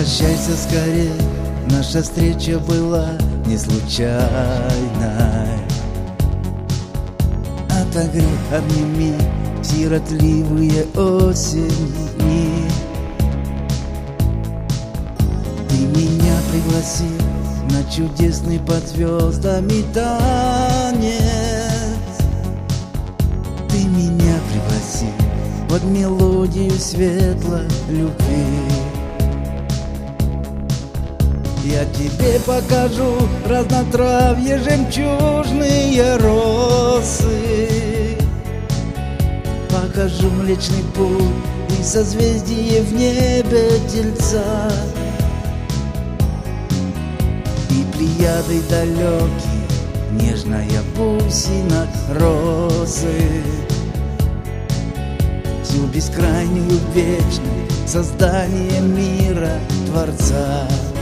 Возвращайся скорее, наша встреча была не случайной. Отогрей, обними сиротливые осенние дни. Ты меня пригласил на чудесный под звездами танец. Ты меня пригласил под мелодию светлой любви. Я тебе покажу разнотравье, жемчужные росы. Покажу Млечный Путь и созвездие в небе Тельца. И плеяды далекие, нежная бусина розы. Всю бескрайнюю вечность создание мира Творца.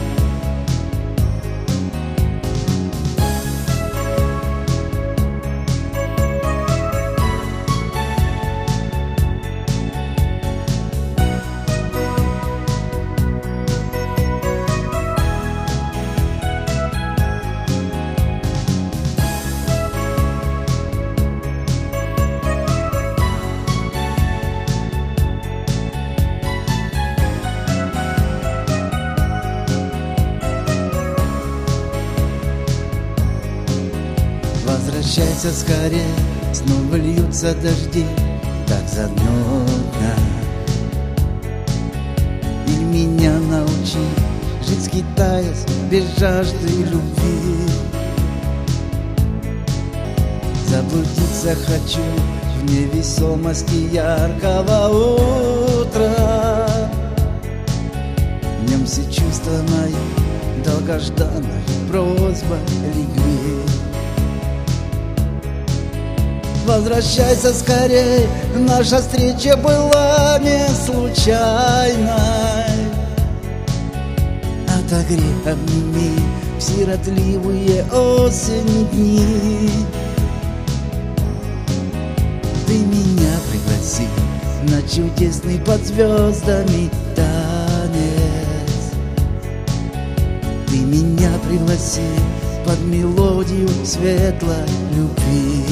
Возвращайся скорее, снова льются дожди, так занудно. И меня научи жить, скитаясь без жажды любви. Заблудиться хочу в невесомости яркого утра. В нем все чувства мои долгожданной просьбой легли. Возвращайся скорее, наша встреча была не случайной. Отогрей, обними в сиротливые осенние дни. Ты меня пригласил на чудесный под звездами танец. Ты меня пригласил под мелодию светлой любви.